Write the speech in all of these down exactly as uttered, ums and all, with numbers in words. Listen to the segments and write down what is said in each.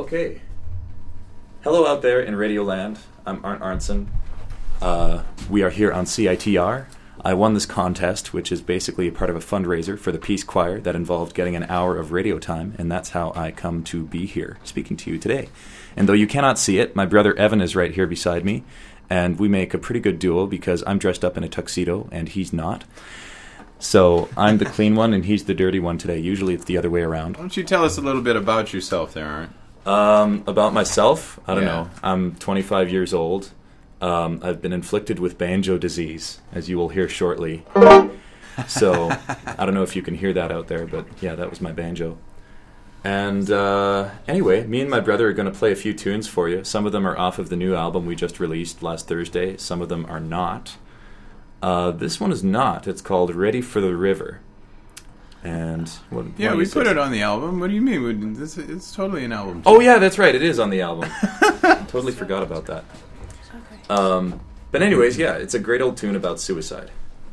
Okay. Hello out there in Radioland. I'm Arndt Arntzen. Uh, we are here on C I T R. I won this contest, which is basically a part of a fundraiser for the Peace Choir that involved getting an hour of radio time, and that's how I come to be here speaking to you today. And though you cannot see it, my brother Evan is right here beside me, and we make a pretty good duo because I'm dressed up in a tuxedo and he's not. So I'm the clean one and he's the dirty one today. Usually it's the other way around. Why don't you tell us a little bit about yourself there, Arndt? Um, about myself? I don't Yeah. know. I'm twenty-five years old. Um, I've been inflicted with banjo disease, as you will hear shortly. So I don't know if you can hear that out there, but yeah, that was my banjo. And uh, anyway, me and my brother are going to play a few tunes for you. Some of them are off of the new album we just released last Thursday. Some of them are not. Uh, this one is not. It's called Ready for the River. And what, Yeah, what we you put say? it on the album. What do you mean? We- This, it's totally an album. Oh yeah, that's right. It is on the album. Totally forgot about that. Um, but anyways, yeah, it's a great old tune about suicide.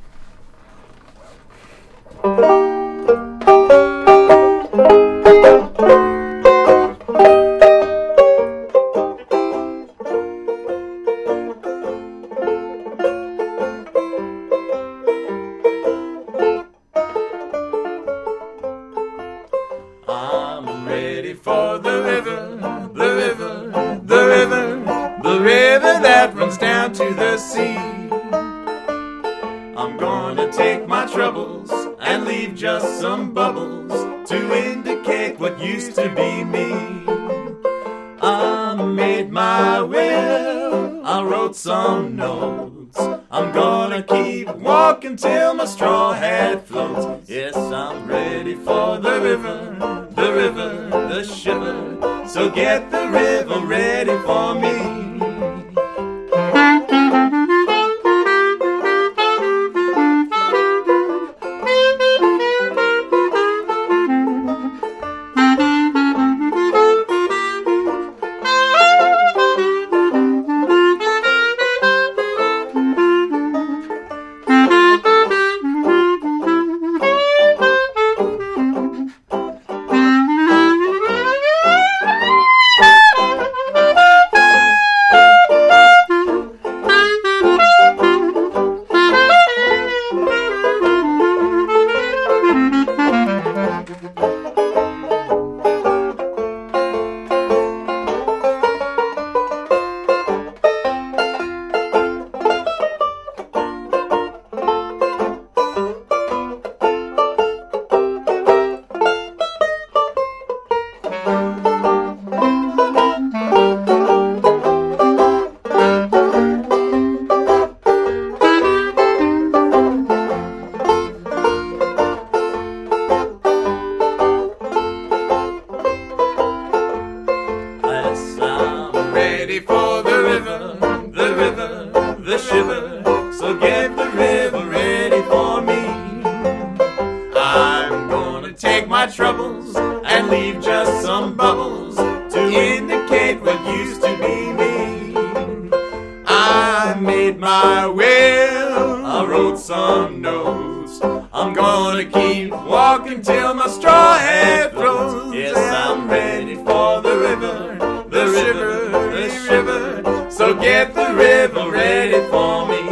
I'm ready for the river, the river, the river, the river that runs down to the sea. I'm gonna take my troubles and leave just some bubbles to indicate what used to be me. I made my will, I wrote some notes. I'm gonna keep walking till my straw hat floats. Yes, I'm ready for the river, the river, the shiver. So get the river ready for me. Yes, I'm ready for the river, the river, the shiver. So get the river ready for me. I'm gonna take my troubles and leave just some bubbles to indicate what used to be me. I made my will, I wrote some notes. I'm gonna keep walking till my straw hat floats. Yes, I'm ready for the river, the river, the shiver. So get the river ready for me.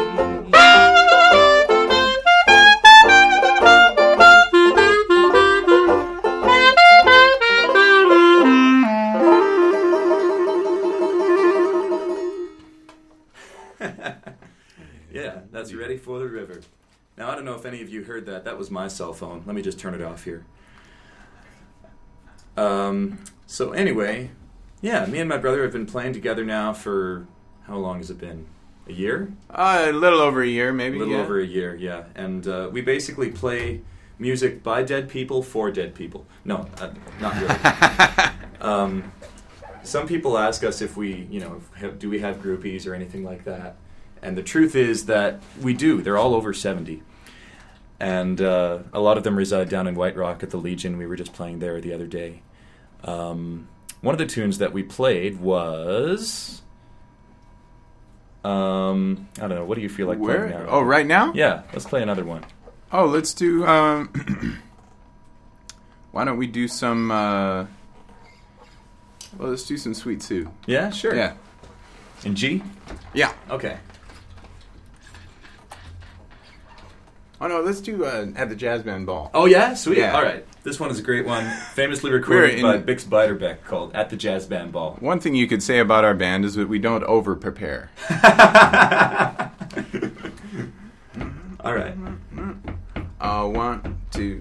Yeah, that's Ready for the River. Now, I don't know if any of you heard that. That was my cell phone. Let me just turn it off here. Um, so anyway, yeah, me and my brother have been playing together now for, how long has it been? A year? Uh, a little over a year, maybe. A little yeah. over a year, yeah. And uh, we basically play music by dead people for dead people. No, uh, not really. um, some people ask us if we, you know, have, do we have groupies or anything like that. And the truth is that we do. They're all over seventy. And uh, a lot of them reside down in White Rock at the Legion. We were just playing there the other day. Um, one of the tunes that we played was... Um, I don't know. What do you feel like Where? playing now? Oh, right now? Yeah, let's play another one. Oh, let's do... Um, why don't we do some... Uh, Well, let's do some Sweet Sue. Yeah, sure. Yeah. In G? Yeah. Okay. Oh, no, let's do uh, At the Jazz Band Ball. Oh, yeah? Sweet. Yeah. All right. This one is a great one. Famously We're recorded in- by Bix Beiderbecke, called At the Jazz Band Ball. One thing you could say about our band is that we don't over-prepare. All right. Uh, one, two...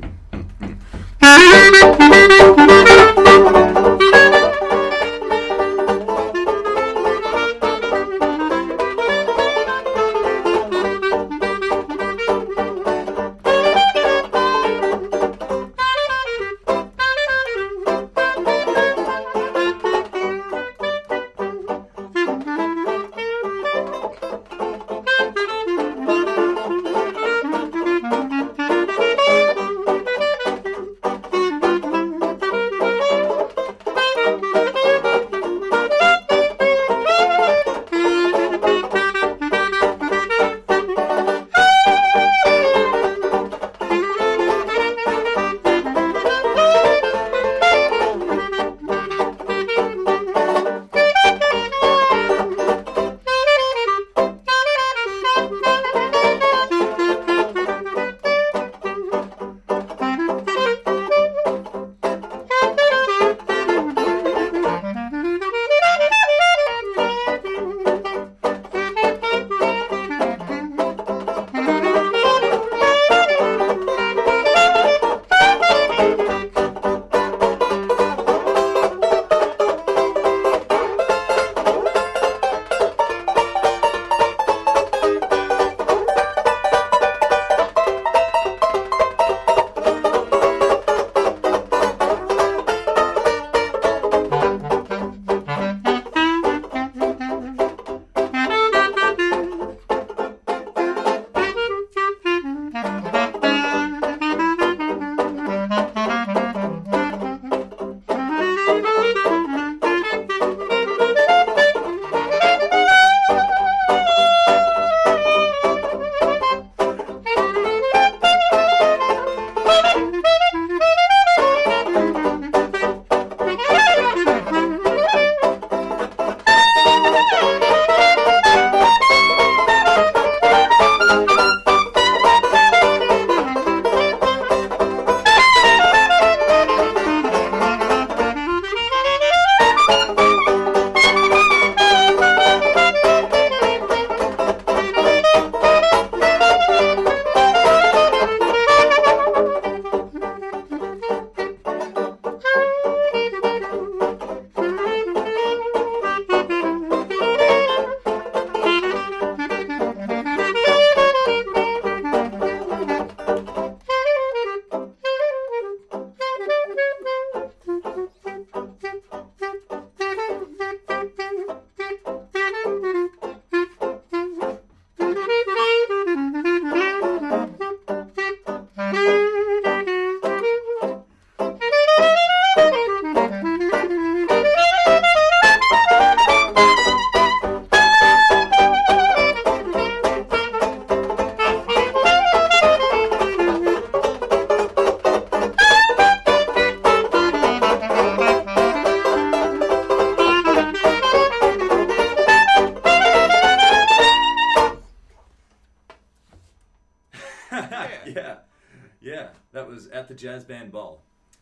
yeah, yeah. That was At the Jazz Band Ball.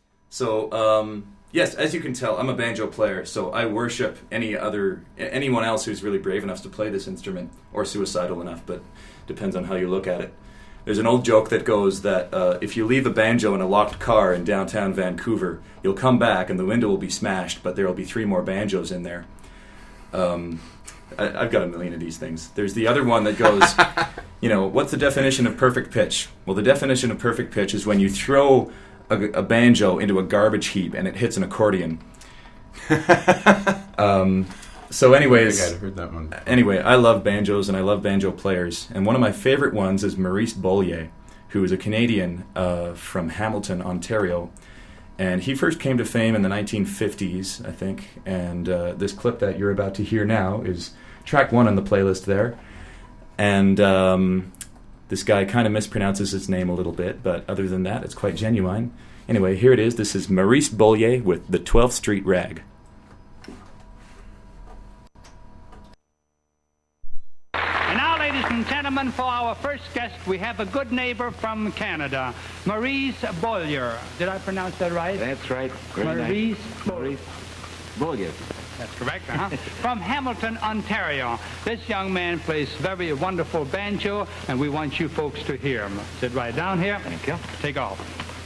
So, um, yes, as you can tell, I'm a banjo player, so I worship any other anyone else who's really brave enough to play this instrument, or suicidal enough, but depends on how you look at it. There's an old joke that goes that uh, if you leave a banjo in a locked car in downtown Vancouver, you'll come back and the window will be smashed, but there will be three more banjos in there. Um, I, I've got a million of these things. There's the other one that goes, you know, what's the definition of perfect pitch? Well, the definition of perfect pitch is when you throw a, a banjo into a garbage heap and it hits an accordion. um, so anyways, I think I'd heard that one. Anyway, I love banjos and I love banjo players. And one of my favorite ones is Maurice Bollier, who is a Canadian uh, from Hamilton, Ontario. And he first came to fame in the nineteen fifties, I think. And uh, this clip that you're about to hear now is track one on the playlist there. And um, this guy kind of mispronounces his name a little bit, but other than that, it's quite genuine. Anyway, here it is. This is Maurice Bollier with the twelfth Street Rag. gentlemen, for our first guest, we have a good neighbor from Canada, Maurice Beaulieu. Did I pronounce that right? That's right. Very Maurice nice. Maurice Beaulieu. That's correct, uh-huh. From Hamilton, Ontario. This young man plays very wonderful banjo, and we want you folks to hear him. Sit right down here. Thank you. Take off.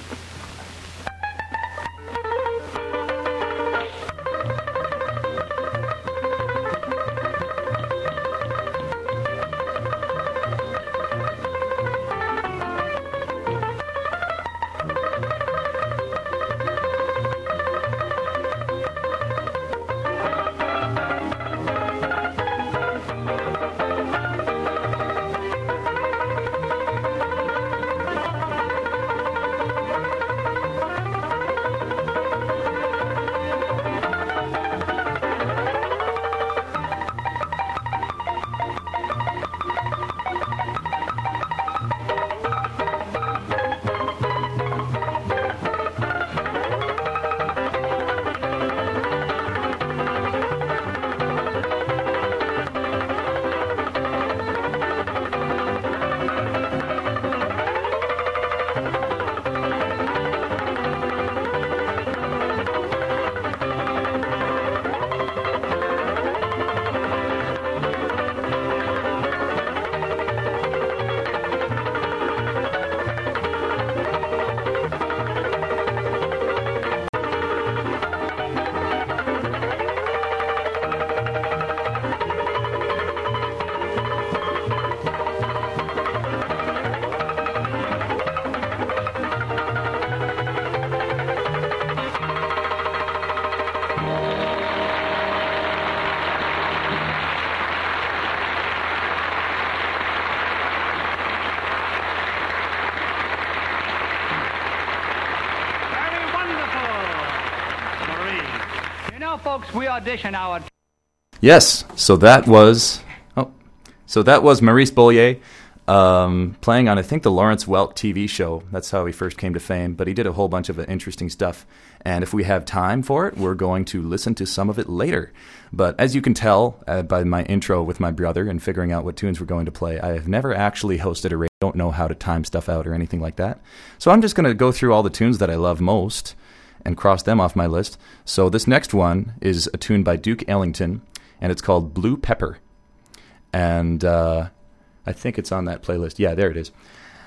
Folks, we audition our... Yes, so that was... Oh, so that was Maurice Beaulieu um, playing on, I think, the Lawrence Welk T V show. That's how he first came to fame, but he did a whole bunch of interesting stuff. And if we have time for it, we're going to listen to some of it later. But as you can tell uh, by my intro with my brother and figuring out what tunes we're going to play, I have never actually hosted a radio. I don't know how to time stuff out or anything like that. So I'm just going to go through all the tunes that I love most and cross them off my list. So this next one is a tune by Duke Ellington, and it's called Blue Pepper. And uh, I think it's on that playlist. Yeah, there it is.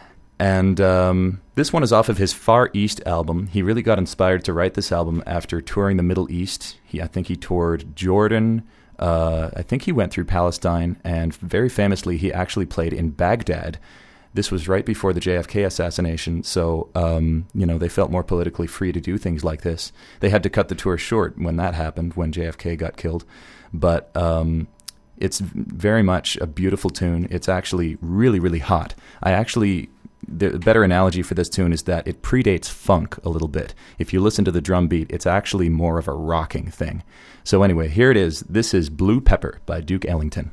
And um, this one is off of his Far East album. He really got inspired to write this album after touring the Middle East. He, I think he toured Jordan. Uh, I think he went through Palestine. And very famously, he actually played in Baghdad. This was right before the J F K assassination, so, um, you know, they felt more politically free to do things like this. They had to cut the tour short when that happened, when J F K got killed. But um, it's very much a beautiful tune. It's actually really, really hot. I actually, the better analogy for this tune is that it predates funk a little bit. If you listen to the drum beat, it's actually more of a rocking thing. So anyway, here it is. This is Blue Pepper by Duke Ellington.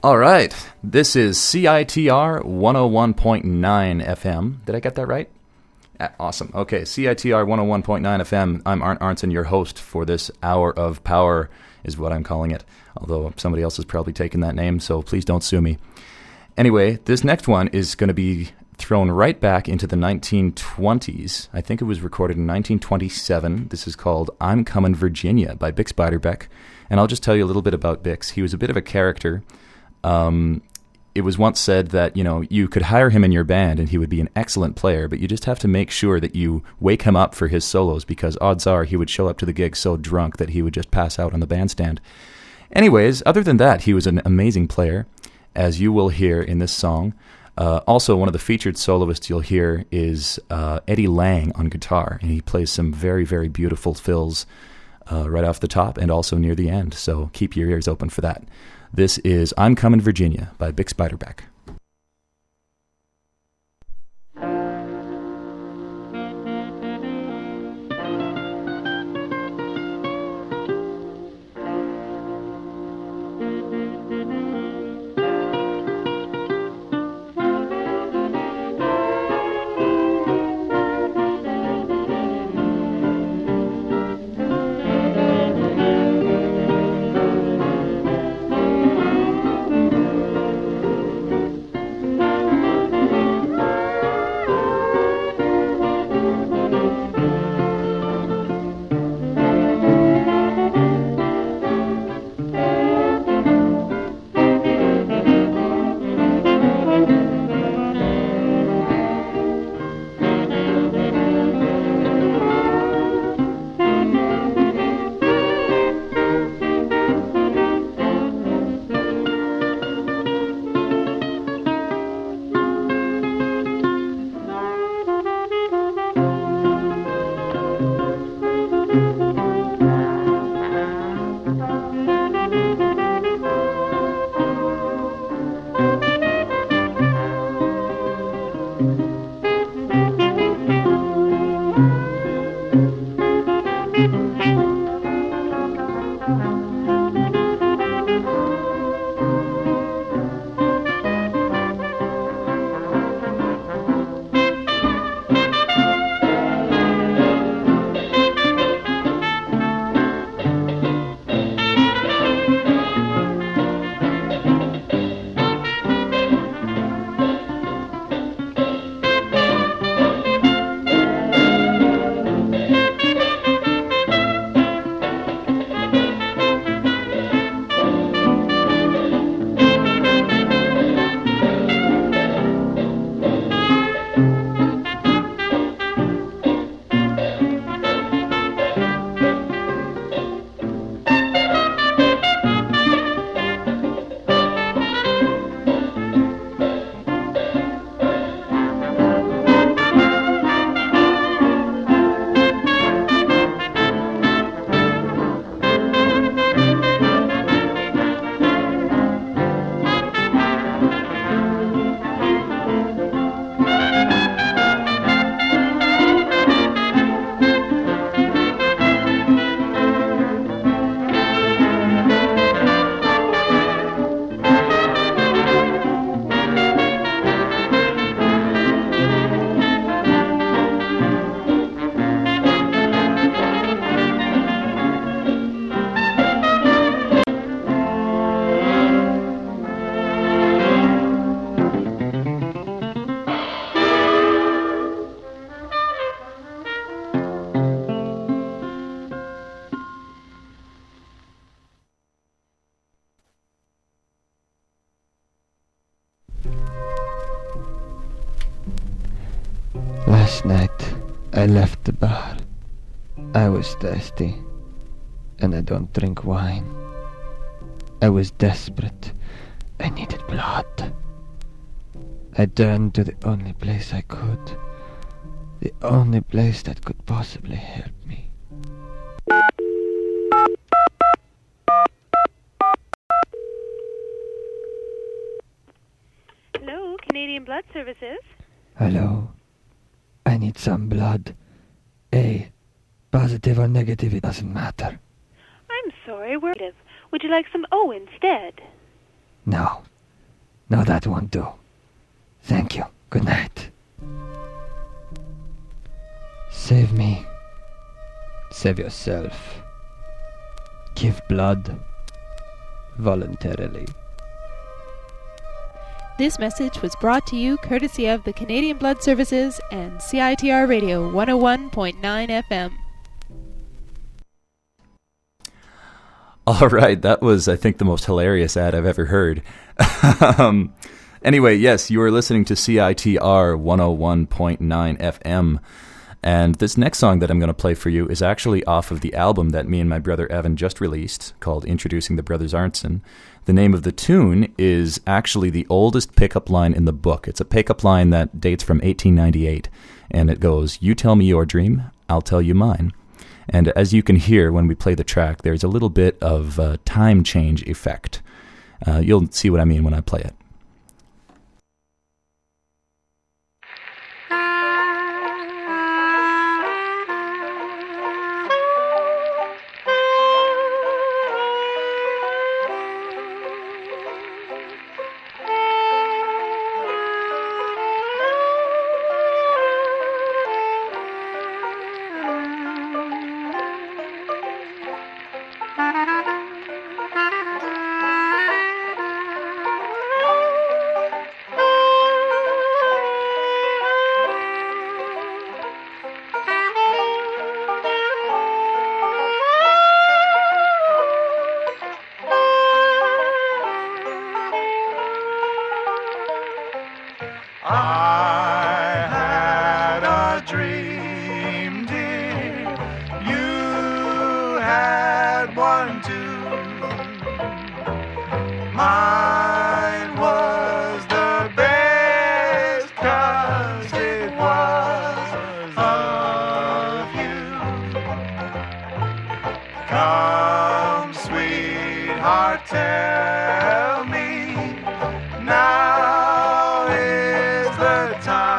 All right. This is C I T R one oh one point nine F M. Did I get that right? Ah, awesome. Okay, C I T R one oh one point nine F M. I'm Arndt Arntzen, your host for this Hour of Power, is what I'm calling it. Although somebody else has probably taken that name, so please don't sue me. Anyway, this next one is going to be thrown right back into the nineteen twenties. I think it was recorded in nineteen twenty-seven. This is called I'm Comin' Virginia by Bix Beiderbecke. And I'll just tell you a little bit about Bix. He was a bit of a character. Um, it was once said that, you know, you could hire him in your band and he would be an excellent player, but you just have to make sure that you wake him up for his solos, because odds are he would show up to the gig so drunk that he would just pass out on the bandstand. Anyways, other than that, he was an amazing player, as you will hear in this song. Uh, also, one of the featured soloists you'll hear is uh, Eddie Lang on guitar, and he plays some very, very beautiful fills uh, right off the top and also near the end, so keep your ears open for that. This is I'm Comin' Virginia by Bix Beiderbecke. Last night, I left the bar. I was thirsty, and I don't drink wine. I was desperate. I needed blood. I turned to the only place I could. The only place that could possibly help me. Hello, Canadian Blood Services. Hello. I need some blood. A. Positive or negative, it doesn't matter. I'm sorry, we're negative. Would you like some O instead? No, No, that won't do. Thank you. Good night. Save me. Save yourself. Give blood. Voluntarily. This message was brought to you courtesy of the Canadian Blood Services and C I T R Radio one oh one point nine F M. All right, that was, I think, the most hilarious ad I've ever heard. um, anyway, yes, you are listening to C I T R one oh one point nine F M, and this next song that I'm going to play for you is actually off of the album that me and my brother Evan just released, called Introducing the Brothers Arntzen. The name of the tune is actually the oldest pickup line in the book. It's a pickup line that dates from eighteen ninety-eight, and it goes, "You tell me your dream, I'll tell you mine." And as you can hear when we play the track, there's a little bit of uh, time change effect. Uh, you'll see what I mean when I play it. Tell me now is the time.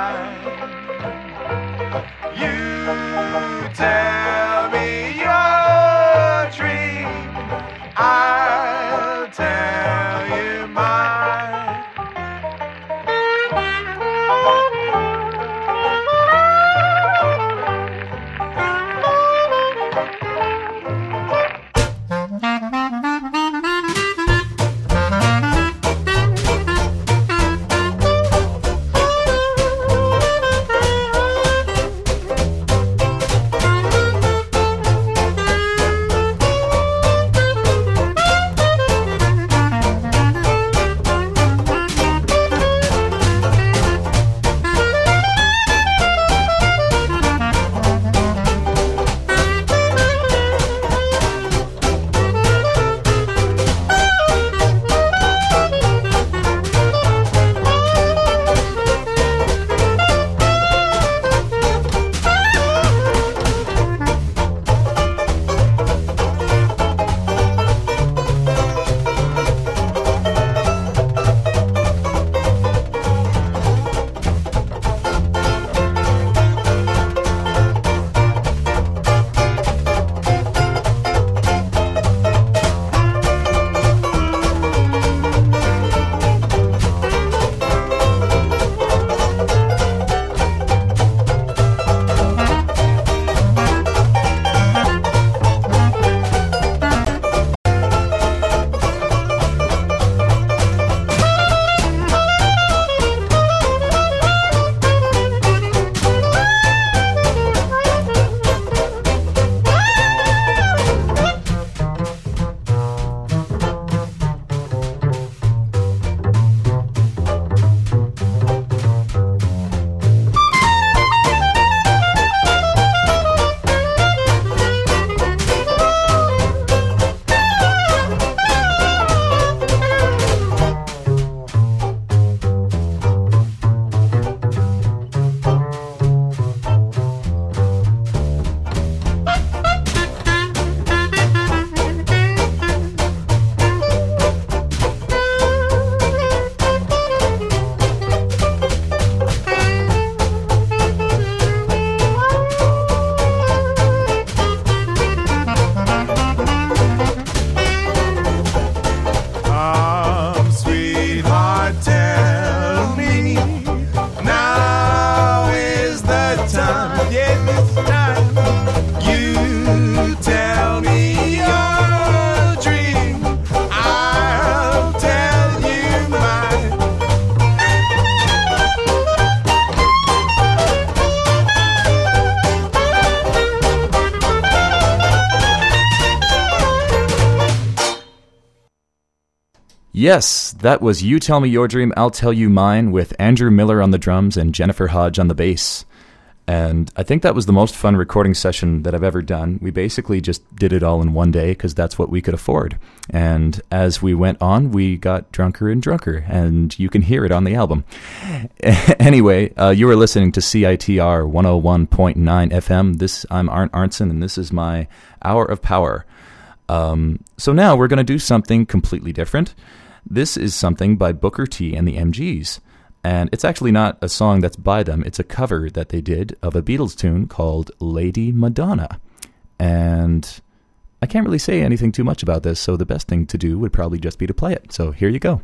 Yes, that was You Tell Me Your Dream, I'll Tell You Mine with Andrew Miller on the drums and Jennifer Hodge on the bass. And I think that was the most fun recording session that I've ever done. We basically just did it all in one day because that's what we could afford. And as we went on, we got drunker and drunker, and you can hear it on the album. Anyway, uh, you were listening to C I T R one oh one point nine F M. This I'm Arndt Arntzen, and this is my Hour of Power. Um, so now we're going to do something completely different. This is something by Booker T and the M Gs. And it's actually not a song that's by them. It's a cover that they did of a Beatles tune called Lady Madonna. And I can't really say anything too much about this, so the best thing to do would probably just be to play it. So here you go.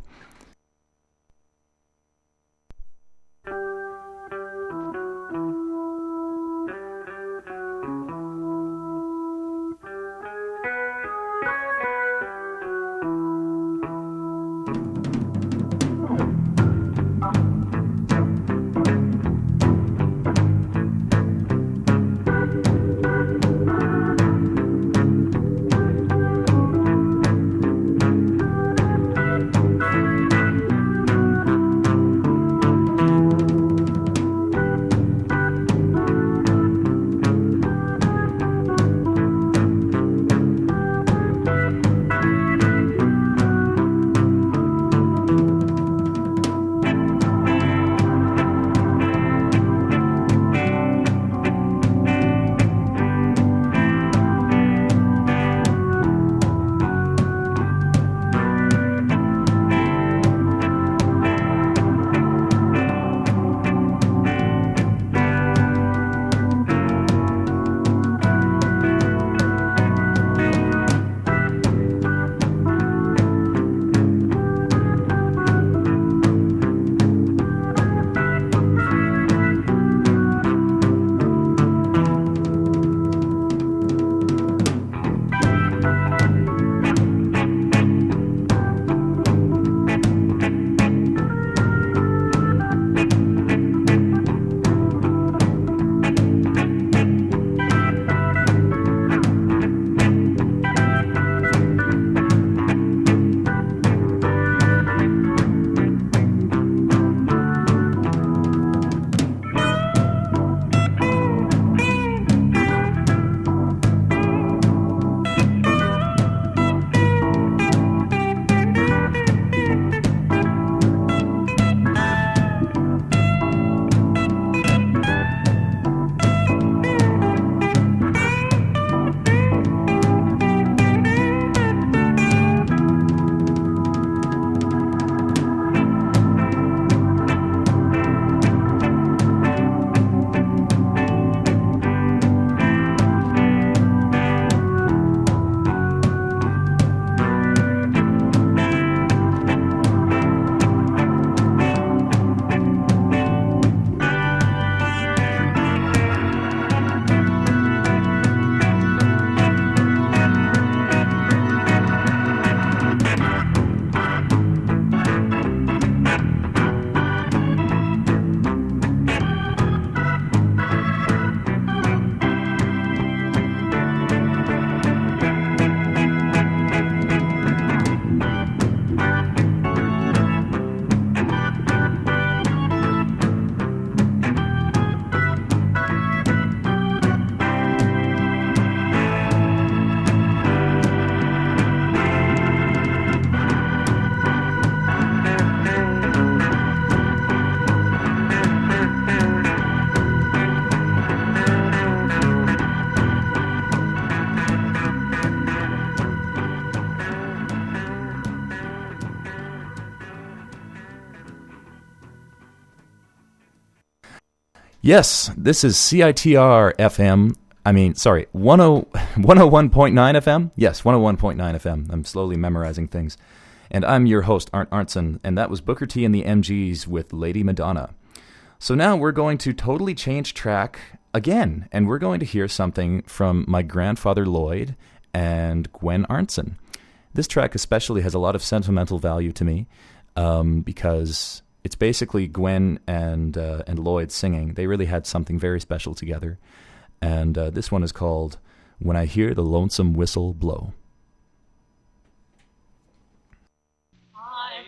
Yes, this is C I T R F M. I mean, sorry, one oh one point nine F M? Yes, one oh one point nine F M. I'm slowly memorizing things. And I'm your host, Arndt Arntzen, and that was Booker T and the M Gs with Lady Madonna. So now we're going to totally change track again, and we're going to hear something from my grandfather Lloyd and Gwen Arntzen. This track especially has a lot of sentimental value to me um, because it's basically Gwen and uh, and Lloyd singing. They really had something very special together. And uh, this one is called When I Hear the Lonesome Whistle Blow. I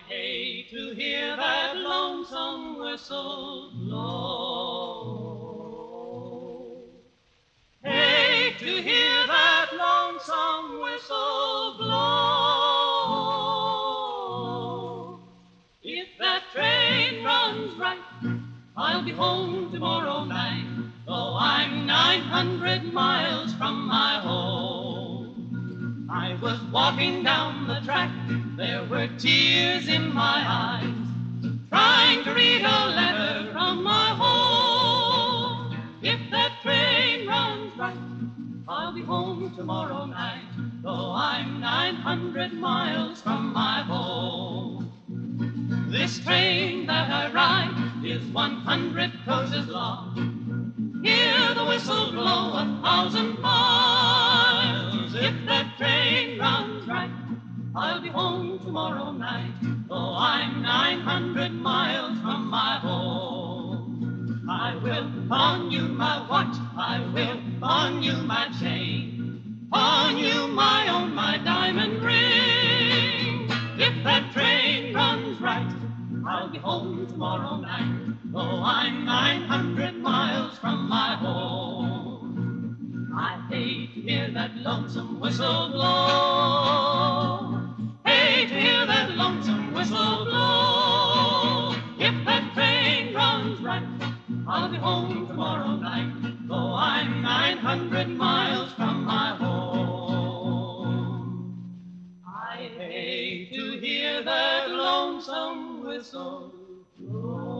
hear that lonesome whistle blow. Hate to hear that lonesome whistle blow. If that train runs right, I'll be home tomorrow night, though I'm nine hundred miles from my home. I was walking down the track, there were tears in my eyes, trying to read a letter from my home. If that train runs right, I'll be home tomorrow night, though I'm nine hundred miles from my home. This train that I ride is one hundred courses long. Hear the whistle blow a thousand miles. If that train runs right, I'll be home tomorrow night, though I'm nine hundred miles from my home. I will pawn you my watch, I will pawn you my chain, pawn you my own, my diamond ring. If that train runs right, I'll be home tomorrow night, though I'm nine hundred miles from my home. I hate to hear that lonesome whistle blow. Hate to hear that lonesome whistle blow. If that train runs right, I'll be home tomorrow night, though I'm nine hundred miles from my home. I hate to hear that lonesome whistle blow.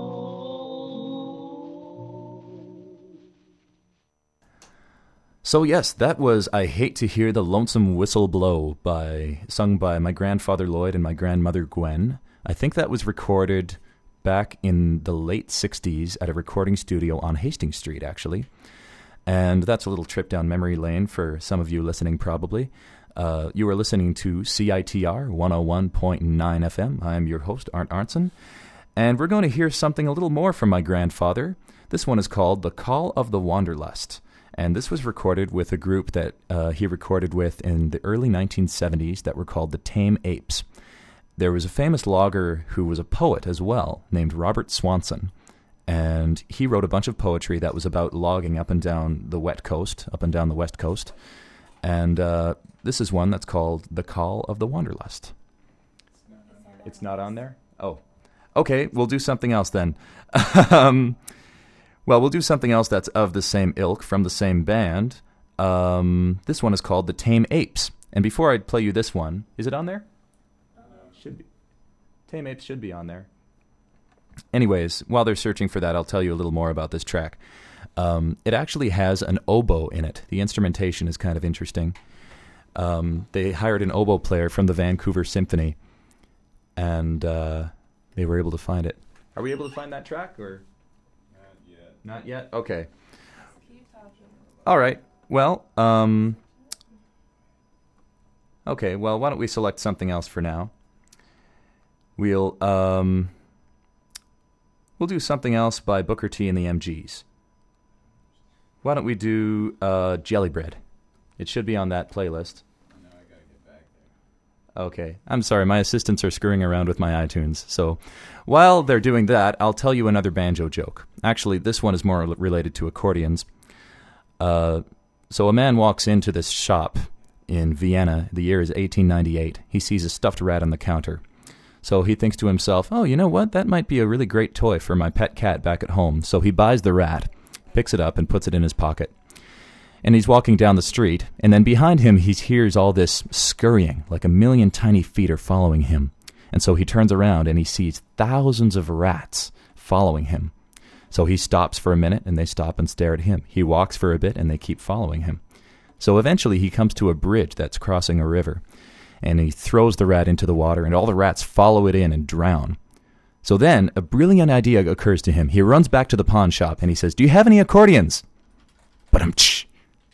So yes, that was I Hate to Hear the Lonesome Whistle Blow, by sung by my grandfather Lloyd and my grandmother Gwen. I think that was recorded back in the late sixties at a recording studio on Hastings Street, actually. And that's a little trip down memory lane for some of you listening, probably. Uh, you are listening to C I T R one oh one point nine F M. I am your host, Arndt Arntzen. And we're going to hear something a little more from my grandfather. This one is called The Call of the Wanderlust. And this was recorded with a group that uh, he recorded with in the early nineteen seventies that were called the Tame Apes. There was a famous logger who was a poet as well, named Robert Swanson. And he wrote a bunch of poetry that was about logging up and down the wet coast, up and down the west coast. And uh, this is one that's called The Call of the Wanderlust. It's not on there? Oh. Okay, we'll do something else then. um, well, we'll do something else that's of the same ilk, from the same band. Um, this one is called The Tame Apes. And before I play you this one, is it on there? Uh, should be. Tame Apes should be on there. Anyways, while they're searching for that, I'll tell you a little more about this track. Um, it actually has an oboe in it. The instrumentation is kind of interesting. Um, they hired an oboe player from the Vancouver Symphony, and uh, they were able to find it. Are we able to find that track, or not yet? Not yet. Okay. All right. Well, um, okay. Well, why don't we select something else for now? We'll um, we'll do something else by Booker T and the M Gs. Why don't we do uh, Jelly Bread? It should be on that playlist. No, I gotta get back there. Okay. I'm sorry, my assistants are screwing around with my iTunes. So while they're doing that, I'll tell you another banjo joke. Actually, this one is more related to accordions. Uh, so a man walks into this shop in Vienna. The year is eighteen ninety-eight. He sees a stuffed rat on the counter. So he thinks to himself, oh, you know what? That might be a really great toy for my pet cat back at home. So he buys the rat, picks it up, and puts it in his pocket. And he's walking down the street, and then behind him he hears all this scurrying, like a million tiny feet are following him. And so he turns around, and he sees thousands of rats following him. So he stops for a minute, and they stop and stare at him. He walks for a bit, and they keep following him. So eventually he comes to a bridge that's crossing a river, and he throws the rat into the water, and all the rats follow it in and drown. So then a brilliant idea occurs to him. He runs back to the pawn shop, and he says, do you have any accordions? Ba-dum-tsh.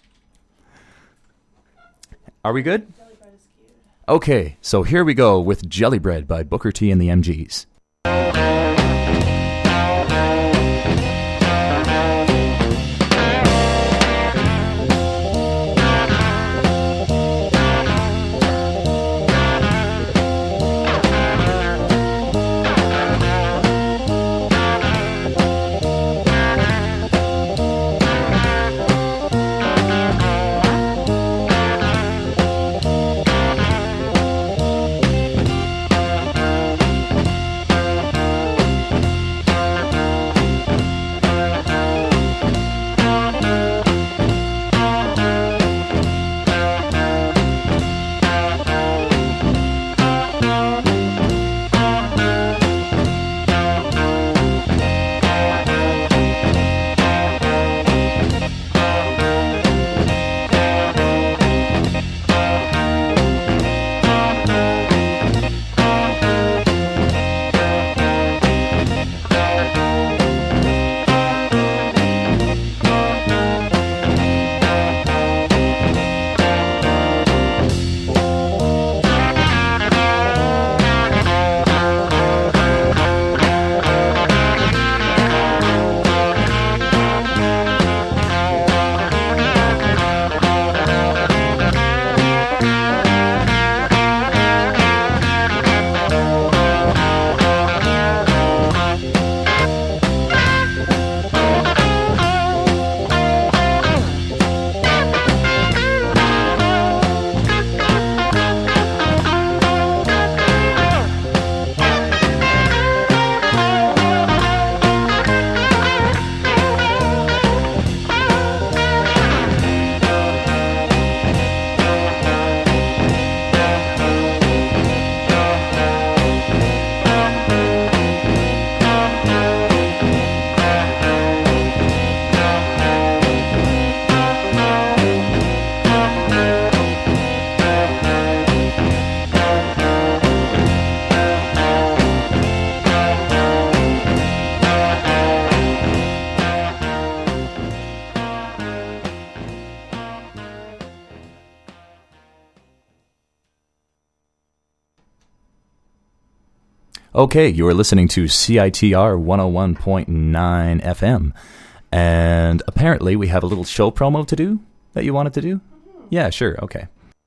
Are we good? Okay, so here we go with Jelly Bread by Booker T and the M Gs. Okay, you are listening to C I T R one oh one point nine F M. And apparently we have a little show promo to do that you wanted to do? Mm-hmm. Yeah, sure, okay.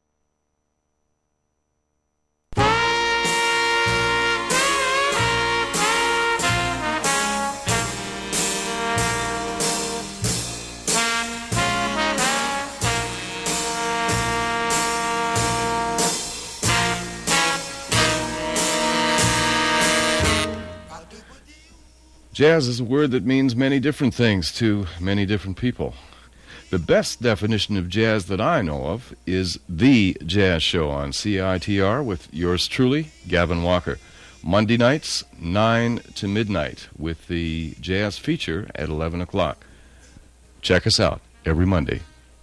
Jazz is a word that means many different things to many different people. The best definition of jazz that I know of is The Jazz Show on C I T R with yours truly, Gavin Walker. Monday nights, nine to midnight, with the jazz feature at eleven o'clock. Check us out every Monday.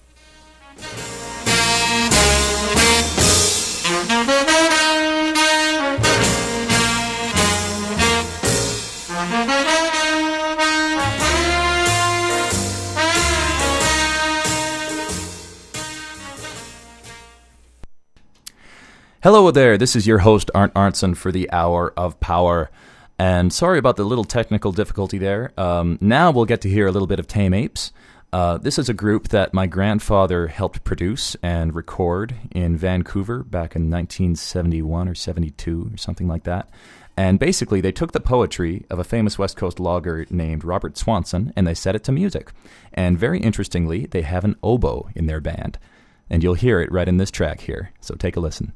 Hello there, this is your host, Arndt Arntzen, for the Hour of Power. And sorry about the little technical difficulty there. Um, now we'll get to hear a little bit of Tame Apes. Uh, this is a group that my grandfather helped produce and record in Vancouver back in nineteen seventy-one or seventy-two or something like that. And basically, they took the poetry of a famous West Coast logger named Robert Swanson, and they set it to music. And very interestingly, they have an oboe in their band. And you'll hear it right in this track here, so take a listen.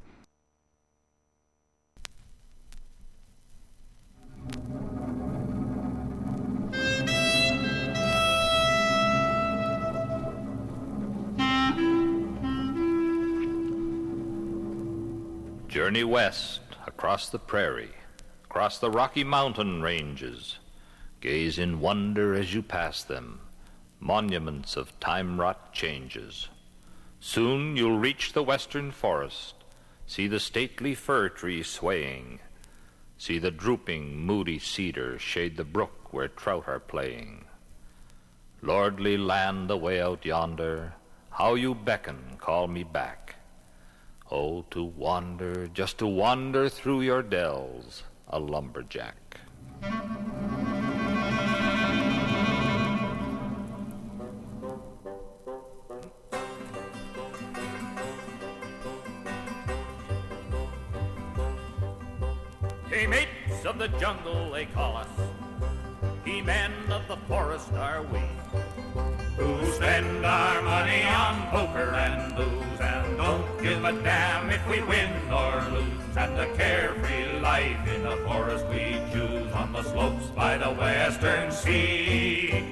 Journey west, across the prairie, across the Rocky Mountain ranges. Gaze in wonder as you pass them, monuments of time-wrought changes. Soon you'll reach the western forest, see the stately fir tree swaying, see the drooping, moody cedar shade the brook where trout are playing. Lordly land away out yonder, how you beckon, call me back. Oh, to wander, just to wander through your dells, a lumberjack. Teammates of the jungle, they call us. He-men of the forest are we, who spend our money on poker and booze and don't give a damn if we win or lose. And the carefree life in the forest we choose on the slopes by the western sea.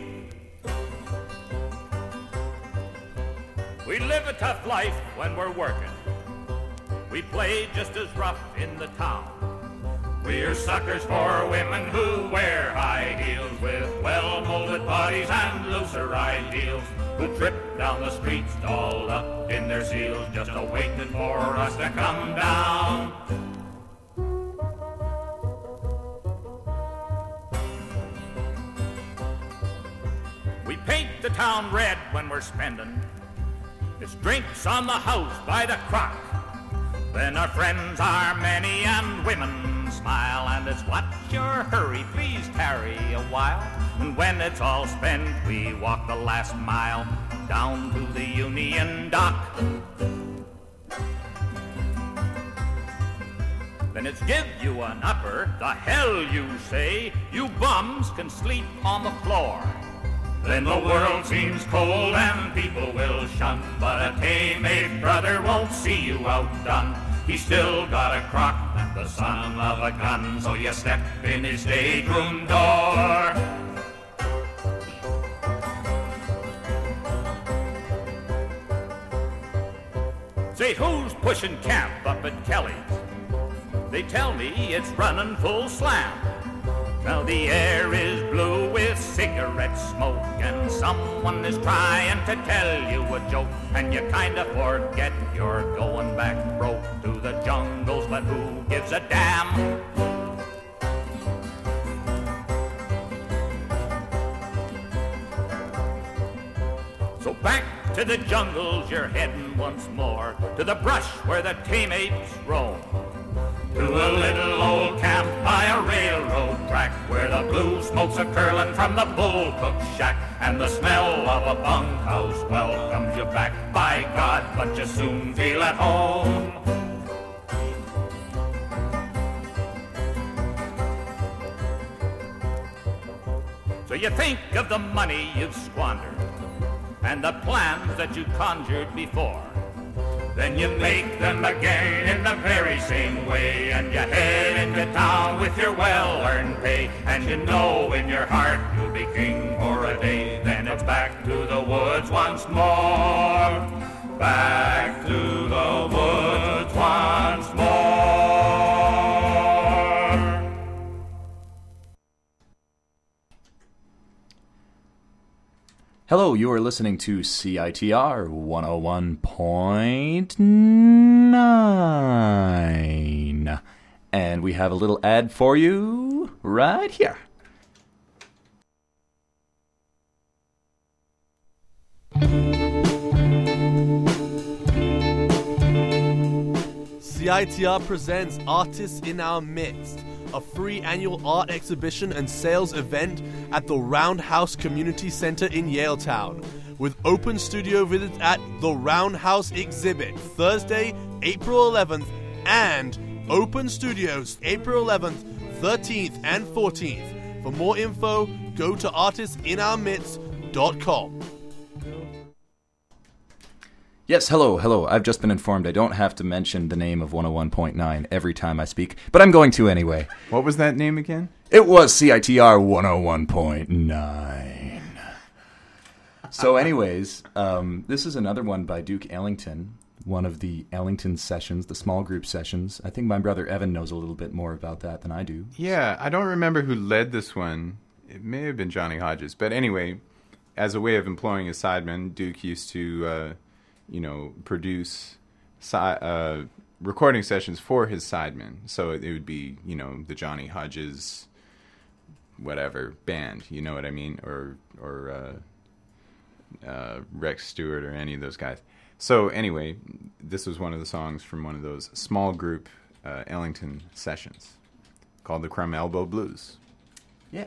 We live a tough life when we're working. We play just as rough in the town. We're suckers for women who wear high heels with well-molded bodies and looser ideals, who trip down the streets dolled up in their seals, just a-waiting for us to come down. We paint the town red when we're spending. It's drinks on the house by the crock. Then our friends are many and women smile, and it's what's your hurry, please tarry a while. And when it's all spent, we walk the last mile down to the Union Dock. Then it's give you an upper, the hell you say, you bums can sleep on the floor. Then the world seems cold and people will shun, but a tame brother won't see you outdone. He's still got a crock and the son of a gun, so you step in his stateroom door. Say, who's pushing camp up at Kelly's? They tell me it's running full slam. Now the air is blue with cigarette smoke, and someone is trying to tell you a joke, and you kinda forget you're going back broke to the jungles, but who gives a damn? So back to the jungles you're heading once more, to the brush where the tame apes roam, to a little old campfire by a railroad track where the blue smokes are curling from the bull cook shack, and the smell of a bunkhouse welcomes you back. By God, but you soon feel at home. So you think of the money you've squandered and the plans that you conjured before. Then you make them again in the very same way, and you head into town with your well-earned pay, and you know in your heart you'll be king for a day. Then it's back to the woods once more, back to the woods once more. Hello, you are listening to C I T R one oh one point nine. And we have a little ad for you right here. C I T R presents Artists in Our Midst, a free annual art exhibition and sales event at the Roundhouse Community Center in Yaletown, with open studio visits at the Roundhouse Exhibit Thursday, April eleventh, and open studios April eleventh, thirteenth, and fourteenth. For more info, go to artists in our midst dot com. Yes, hello, hello. I've just been informed I don't have to mention the name of one oh one point nine every time I speak, but I'm going to anyway. What was that name again? It was C I T R one oh one point nine. So anyways, um, this is another one by Duke Ellington, one of the Ellington sessions, the small group sessions. I think my brother Evan knows a little bit more about that than I do. Yeah, I don't remember who led this one. It may have been Johnny Hodges. But anyway, as a way of employing a sideman, Duke used to... Uh, you know, produce si- uh, recording sessions for his sidemen. So it would be, you know, the Johnny Hodges, whatever, band, you know what I mean? Or or uh, uh, Rex Stewart or any of those guys. So anyway, this was one of the songs from one of those small group uh, Ellington sessions called the Crumb Elbow Blues. Yeah.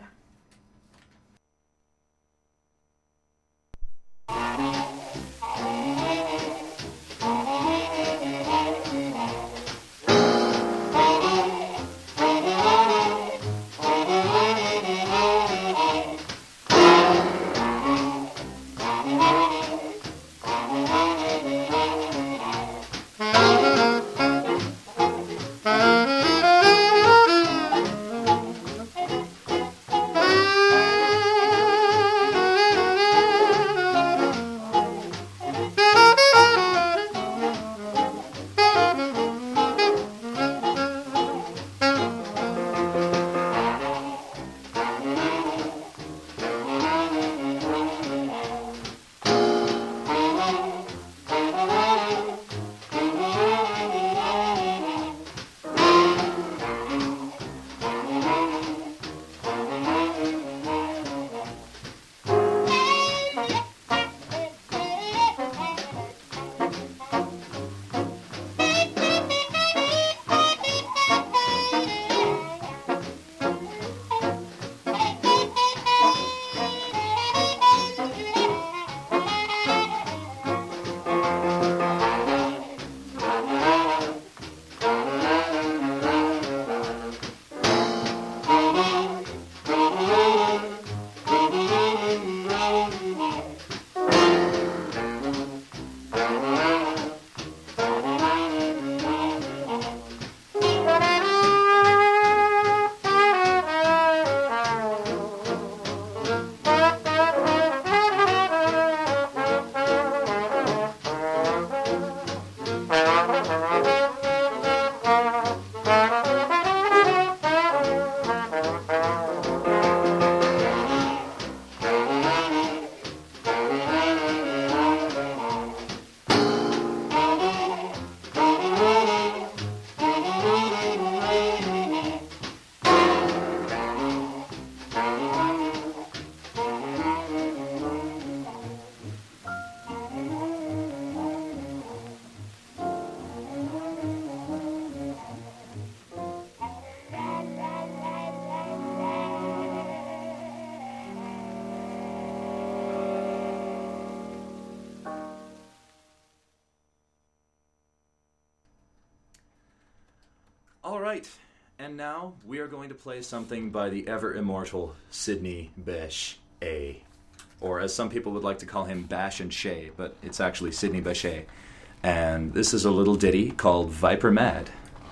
All right, and now we are going to play something by the ever-immortal Sidney Bechet, or as some people would like to call him, Bash and Shay, but it's actually Sidney Bechet. And this is a little ditty called Viper Mad.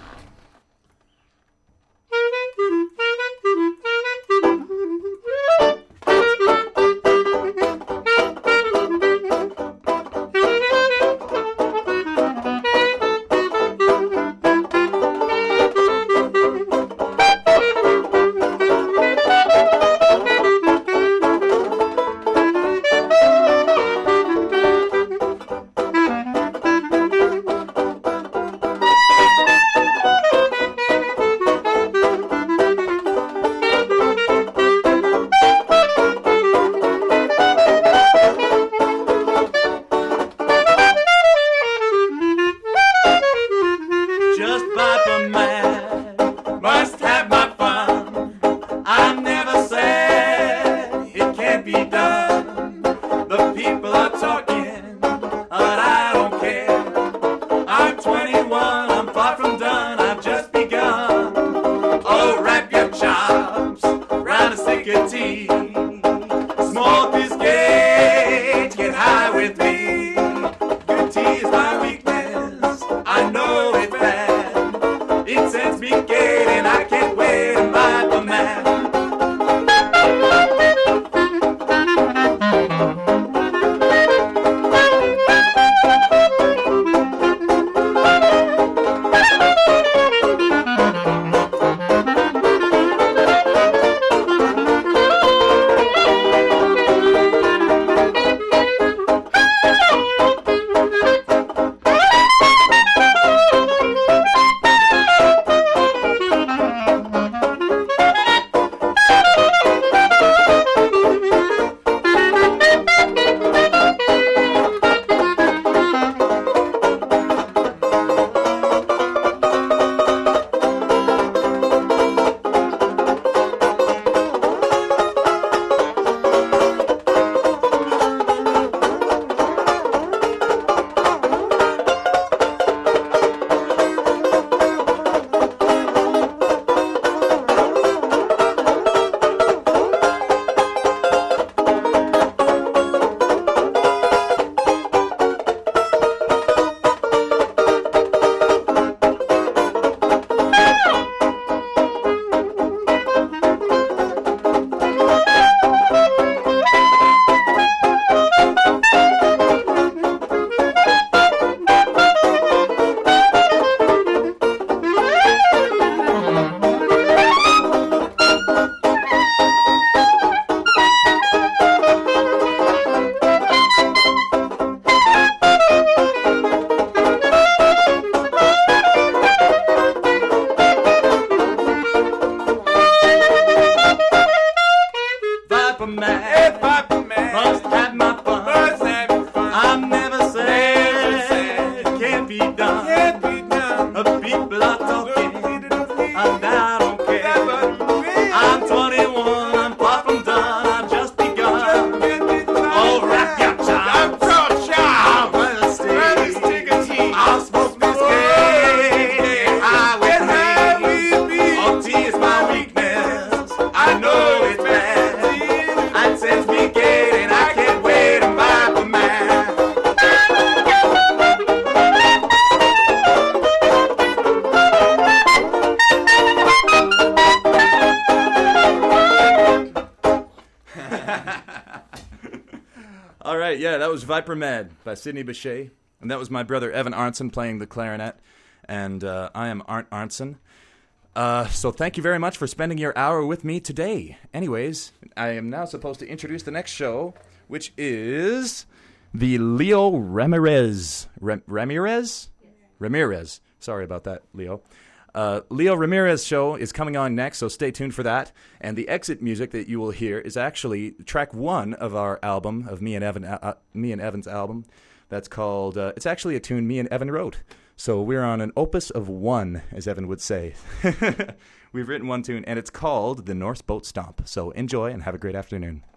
All right, yeah, that was Viper Mad by Sidney Bechet. And that was my brother Evan Arntzen playing the clarinet. And uh, I am Arndt Arntzen. Uh, so thank you very much for spending your hour with me today. Anyways, I am now supposed to introduce the next show, which is the Leo Ramirez. Ram- Ramirez? Ramirez. Sorry about that, Leo. Uh, Leo Ramirez show is coming on next, so stay tuned for that. And the exit music that you will hear is actually track one of our album, of me and Evan, uh, me and Evan's album. That's called, uh, it's actually a tune me and Evan wrote. So we're on an opus of one, as Evan would say. We've written one tune, and it's called The Norse Boat Stomp. So enjoy and have a great afternoon.